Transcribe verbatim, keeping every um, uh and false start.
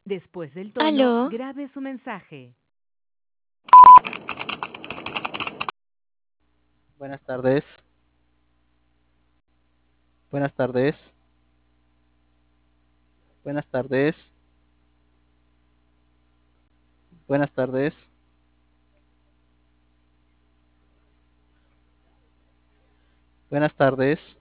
Después del tono, Aló, grabe su mensaje. Buenas tardes. Buenas tardes. Buenas tardes. Buenas tardes. Buenas tardes.